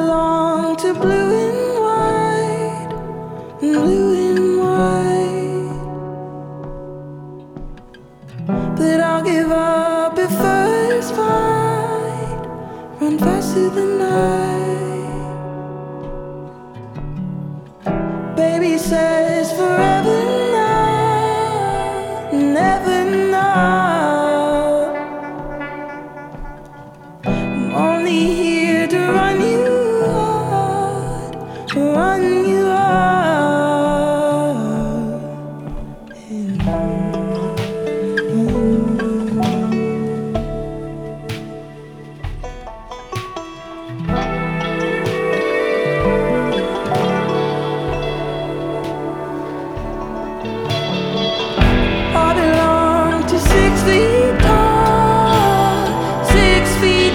belong to blue and white, blue and white. But I'll give up if first fight, run faster than night. Baby says forever now, never now. I'm only here to run you hard, run you hard. I belong to 6 feet tall, 6 feet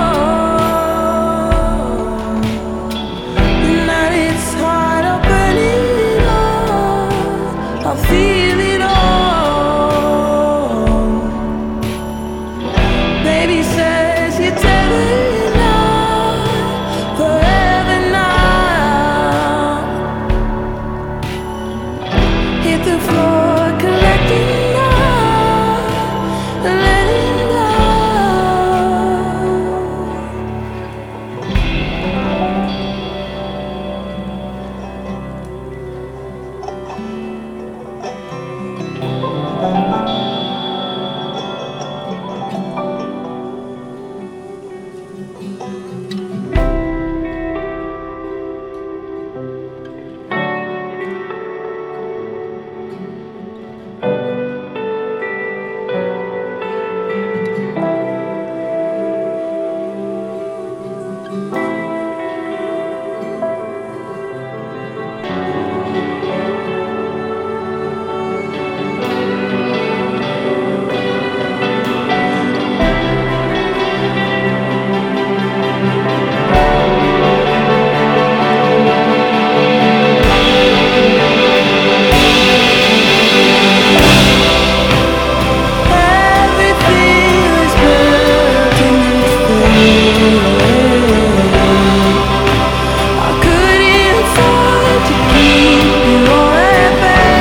tall. The night it's hot, I'll burn it all, I'll feel it all. Baby says you're tethered now, forever now. Hit the floor, collecting now, letting go. Everything was built in faith. I couldn't afford to keep you all at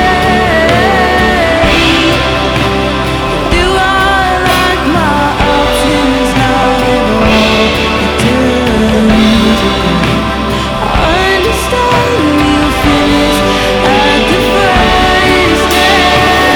bay. Do I like my options now? They've all returned to me. I understand you finish at the first day.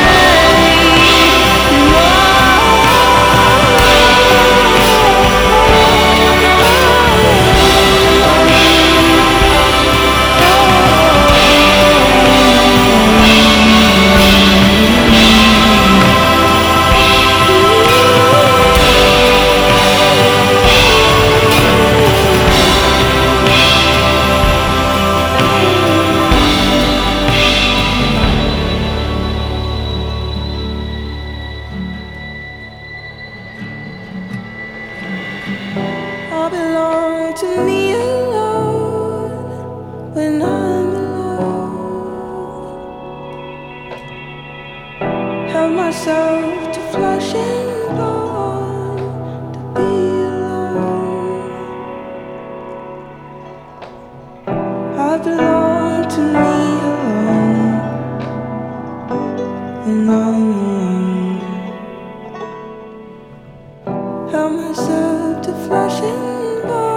I belong to me alone when I'm alone. Help myself to flush and blow, to be alone. I belong to me alone when I'm alone. Help myself to flush and blow.